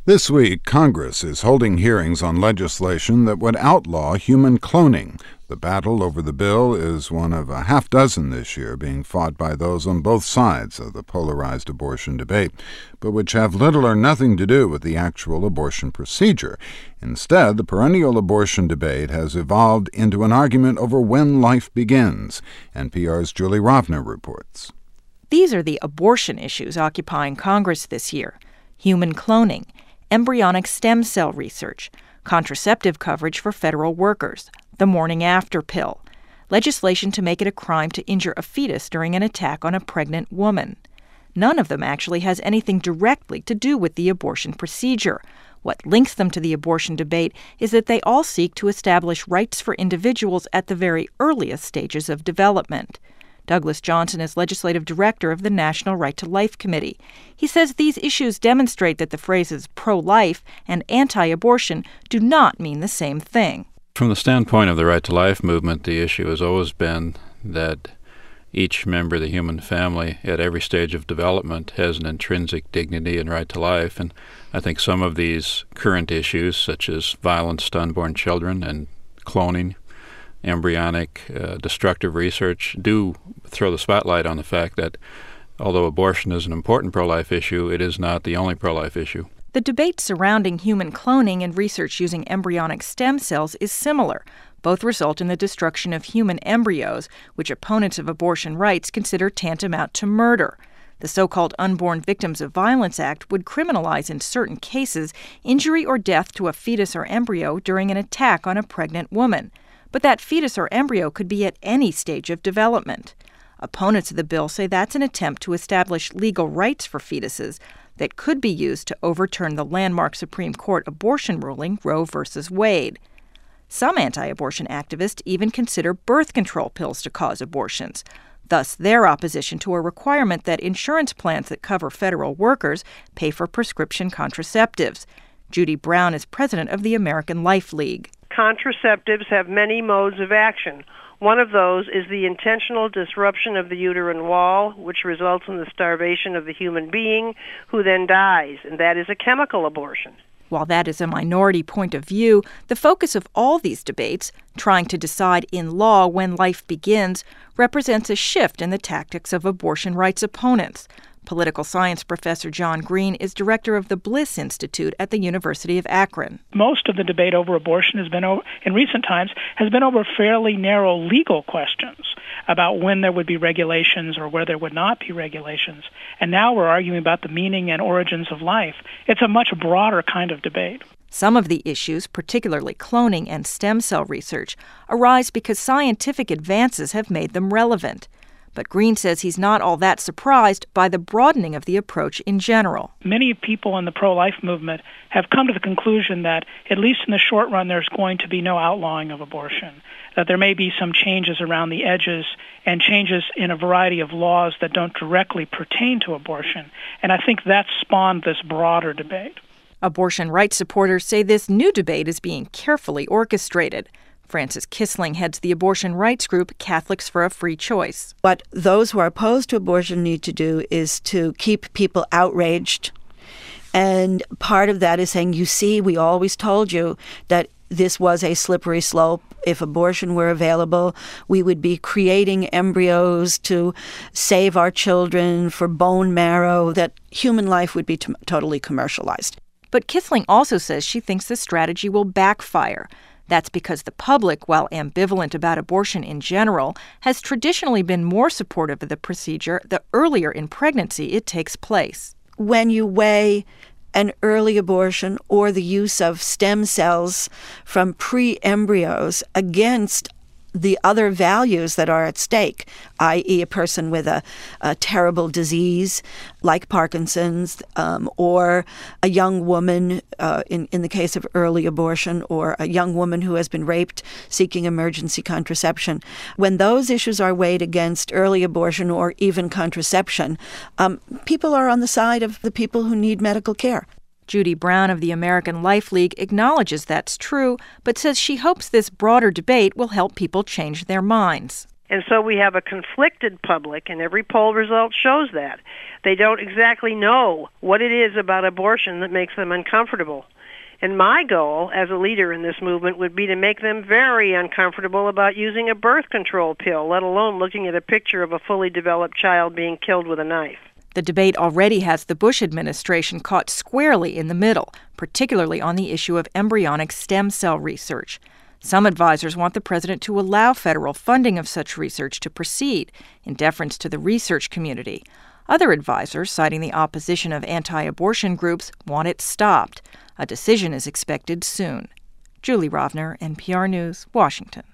This week, Congress is holding hearings on legislation that would outlaw human cloning. The battle over the bill is one of a half dozen this year being fought by those on both sides of the polarized abortion debate, but which have little or nothing to do with the actual abortion procedure. Instead, the perennial abortion debate has evolved into an argument over when life begins. NPR's Julie Rovner reports. These are the abortion issues occupying Congress this year: human cloning, embryonic stem cell research, contraceptive coverage for federal workers, the morning after pill, legislation to make it a crime to injure a fetus during an attack on a pregnant woman. None of them actually has anything directly to do with the abortion procedure. What links them to the abortion debate is that they all seek to establish rights for individuals at the very earliest stages of development. Douglas Johnson is legislative director of the National Right to Life Committee. He says these issues demonstrate that the phrases pro-life and anti-abortion do not mean the same thing. From the standpoint of the Right to Life movement, the issue has always been that each member of the human family at every stage of development has an intrinsic dignity and right to life. And I think some of these current issues, such as violence to unborn children and cloning, embryonic destructive research, do throw the spotlight on the fact that although abortion is an important pro-life issue, it is not the only pro-life issue. The debate surrounding human cloning and research using embryonic stem cells is similar. Both result in the destruction of human embryos, which opponents of abortion rights consider tantamount to murder. The so-called Unborn Victims of Violence Act would criminalize in certain cases injury or death to a fetus or embryo during an attack on a pregnant woman. But that fetus or embryo could be at any stage of development. Opponents of the bill say that's an attempt to establish legal rights for fetuses that could be used to overturn the landmark Supreme Court abortion ruling Roe v. Wade. Some anti-abortion activists even consider birth control pills to cause abortions, thus their opposition to a requirement that insurance plans that cover federal workers pay for prescription contraceptives. Judy Brown is president of the American Life League. Contraceptives have many modes of action. One of those is the intentional disruption of the uterine wall, which results in the starvation of the human being, who then dies, and that is a chemical abortion. While that is a minority point of view, the focus of all these debates, trying to decide in law when life begins, represents a shift in the tactics of abortion rights opponents. Political science professor John Green is director of the Bliss Institute at the University of Akron. Most of the debate over abortion in recent times has been over fairly narrow legal questions about when there would be regulations or where there would not be regulations. And now we're arguing about the meaning and origins of life. It's a much broader kind of debate. Some of the issues, particularly cloning and stem cell research, arise because scientific advances have made them relevant. But Green says he's not all that surprised by the broadening of the approach in general. Many people in the pro-life movement have come to the conclusion that, at least in the short run, there's going to be no outlawing of abortion, that there may be some changes around the edges and changes in a variety of laws that don't directly pertain to abortion. And I think that's spawned this broader debate. Abortion rights supporters say this new debate is being carefully orchestrated. Frances Kissling heads the abortion rights group Catholics for a Free Choice. What those who are opposed to abortion need to do is to keep people outraged. And part of that is saying, you see, we always told you that this was a slippery slope. If abortion were available, we would be creating embryos to save our children for bone marrow, that human life would be totally commercialized. But Kissling also says she thinks the strategy will backfire. That's because the public, while ambivalent about abortion in general, has traditionally been more supportive of the procedure the earlier in pregnancy it takes place. When you weigh an early abortion or the use of stem cells from pre-embryos against the other values that are at stake, i.e. a person with a terrible disease like Parkinson's, or a young woman, in the case of early abortion, or a young woman who has been raped seeking emergency contraception. When those issues are weighed against early abortion or even contraception, people are on the side of the people who need medical care. Judy Brown of the American Life League acknowledges that's true, but says she hopes this broader debate will help people change their minds. And so we have a conflicted public, and every poll result shows that. They don't exactly know what it is about abortion that makes them uncomfortable. And my goal as a leader in this movement would be to make them very uncomfortable about using a birth control pill, let alone looking at a picture of a fully developed child being killed with a knife. The debate already has the Bush administration caught squarely in the middle, particularly on the issue of embryonic stem cell research. Some advisors want the president to allow federal funding of such research to proceed, in deference to the research community. Other advisors, citing the opposition of anti-abortion groups, want it stopped. A decision is expected soon. Julie Rovner, NPR News, Washington.